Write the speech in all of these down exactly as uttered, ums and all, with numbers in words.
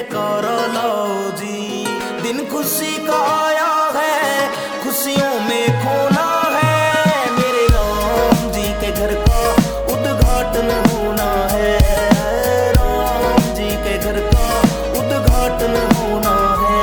जयकारा लाओ जी। दिन खुशी का आया है, खुशियों में खोना है, मेरे राम जी के घर का उद्घाटन होना है, राम जी के घर का उद्घाटन होना है।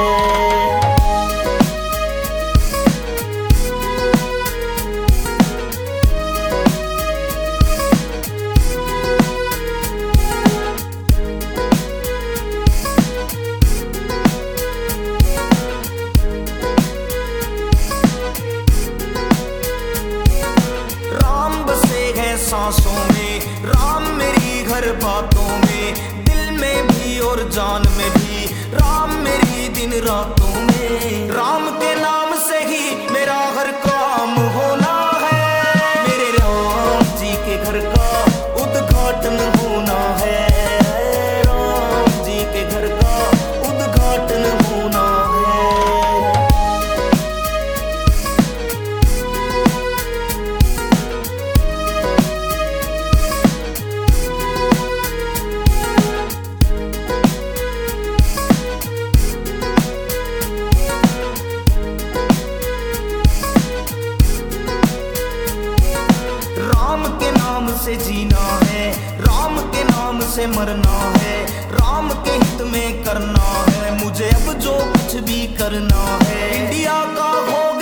सांसों में राम मेरी घर बातों में, दिल में भी और जान में भी राम मेरी दिन रातों में। राम के नाम से ही मेरा हर काम होना है, मेरे राम जी के घर का उद्घाटन होना है, राम जी के घर का उद्घाटन होना है। राम के नाम से जीना है, राम के नाम से मरना है, राम के हित में करना है मुझे अब जो कुछ भी करना है। इंडिया का हो